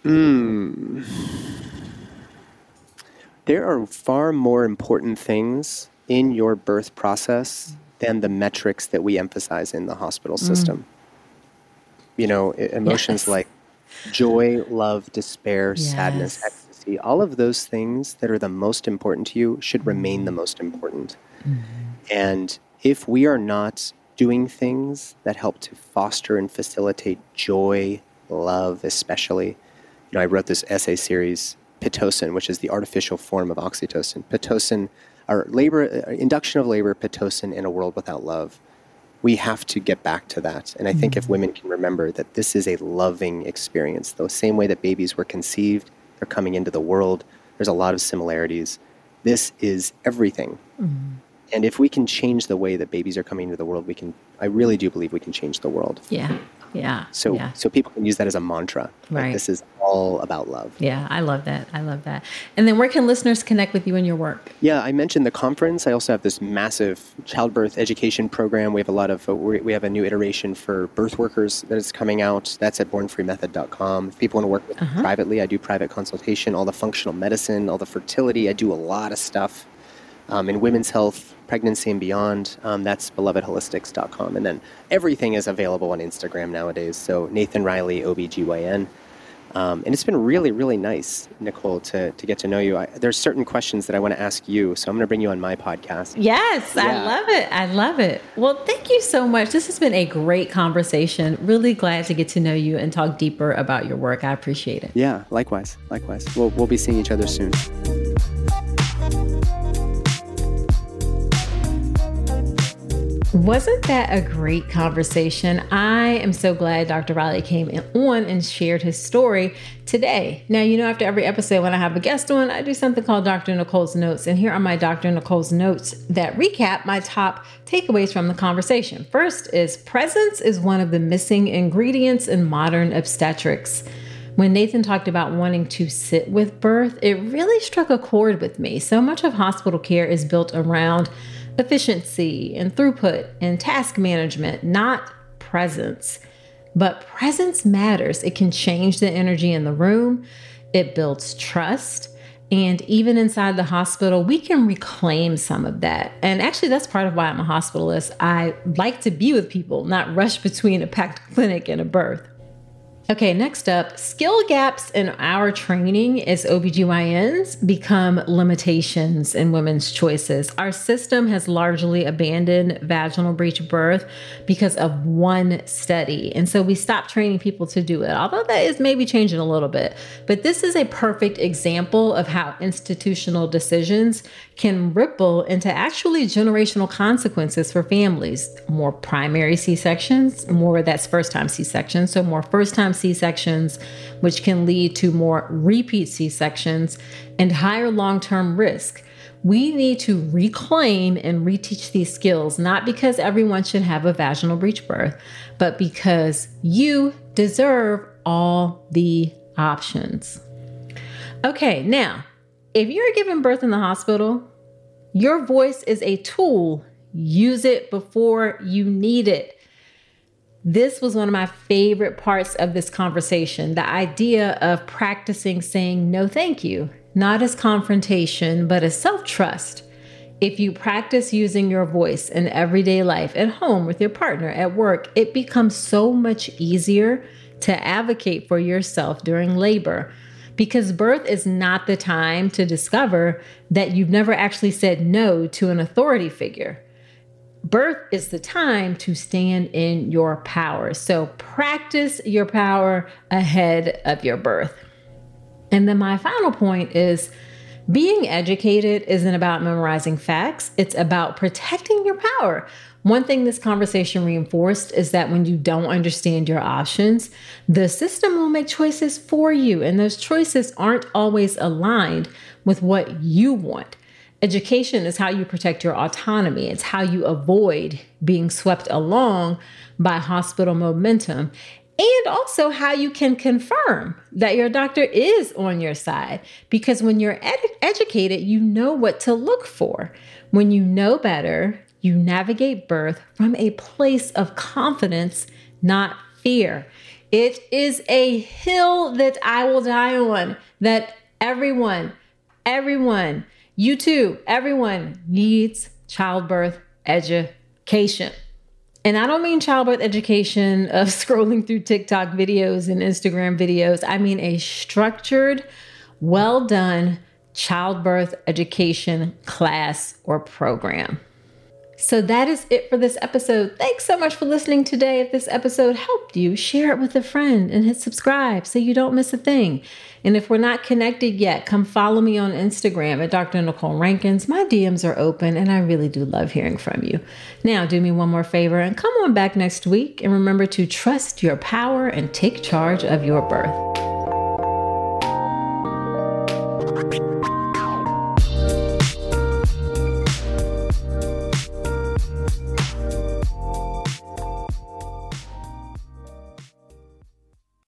There are far more important things in your birth process than the metrics that we emphasize in the hospital system. Emotions like joy, love, despair, sadness, ecstasy, all of those things that are the most important to you should remain the most important. And if we are not doing things that help to foster and facilitate joy, love, especially, I wrote this essay series, Pitocin, which is the artificial form of oxytocin. Pitocin, or induction of labor, Pitocin in a world without love. We have to get back to that. And I think if women can remember that this is a loving experience, the same way that babies were conceived, they're coming into the world, there's a lot of similarities. This is everything. And if we can change the way that babies are coming into the world, I really do believe we can change the world. Yeah. So people can use that as a mantra. Right. Like, this is all about love. Yeah, I love that. And then where can listeners connect with you and your work? Yeah, I mentioned the conference. I also have this massive childbirth education program. We have a new iteration for birth workers that is coming out. That's at bornfreemethod.com. If people want to work with me privately, I do private consultation, all the functional medicine, all the fertility. I do a lot of stuff in women's health, pregnancy and beyond. That's belovedholistics.com. And then everything is available on Instagram nowadays. So Nathan Riley, OBGYN. And it's been really, really nice, Nicole, to get to know you. There's certain questions that I want to ask you, so I'm going to bring you on my podcast. Yes, yeah. I love it. Well, thank you so much. This has been a great conversation. Really glad to get to know you and talk deeper about your work. I appreciate it. Yeah, likewise. We'll be seeing each other soon. Wasn't that a great conversation? I am so glad Dr. Riley came on and shared his story today. Now, after every episode when I have a guest on, I do something called Dr. Nicole's Notes. And here are my Dr. Nicole's Notes that recap my top takeaways from the conversation. First is presence is one of the missing ingredients in modern obstetrics. When Nathan talked about wanting to sit with birth, it really struck a chord with me. So much of hospital care is built around efficiency and throughput and task management, not presence. But presence matters. It can change the energy in the room. It builds trust. And even inside the hospital, we can reclaim some of that. And actually, that's part of why I'm a hospitalist. I like to be with people, not rush between a packed clinic and a birth. Okay, next up, skill gaps in our training as OBGYNs become limitations in women's choices. Our system has largely abandoned vaginal breech birth because of one study. And so we stopped training people to do it, although that is maybe changing a little bit. But this is a perfect example of how institutional decisions can ripple into actually generational consequences for families. More primary C-sections, that's first-time C-sections, so more first-time C-sections, which can lead to more repeat C-sections and higher long-term risk. We need to reclaim and reteach these skills, not because everyone should have a vaginal breech birth, but because you deserve all the options. Okay, now, if you're giving birth in the hospital, your voice is a tool. Use it before you need it. This was one of my favorite parts of this conversation, the idea of practicing saying no thank you, not as confrontation, but as self-trust. If you practice using your voice in everyday life, at home, with your partner, at work, it becomes so much easier to advocate for yourself during labor. Because birth is not the time to discover that you've never actually said no to an authority figure. Birth is the time to stand in your power. So practice your power ahead of your birth. And then my final point is being educated isn't about memorizing facts. It's about protecting your power. One thing this conversation reinforced is that when you don't understand your options, the system will make choices for you, and those choices aren't always aligned with what you want. Education is how you protect your autonomy. It's how you avoid being swept along by hospital momentum. and also how you can confirm that your doctor is on your side. Because when you're educated, you know what to look for. When you know better, you navigate birth from a place of confidence, not fear. It is a hill that I will die on, that everyone, you too, everyone needs childbirth education. And I don't mean childbirth education of scrolling through TikTok videos and Instagram videos. I mean a structured, well done childbirth education class or program. So that is it for this episode. Thanks so much for listening today. If this episode helped you, share it with a friend and hit subscribe so you don't miss a thing. And if we're not connected yet, come follow me on Instagram at Dr. Nicole Rankins. My DMs are open and I really do love hearing from you. Now, do me one more favor and come on back next week. And remember to trust your power and take charge of your birth.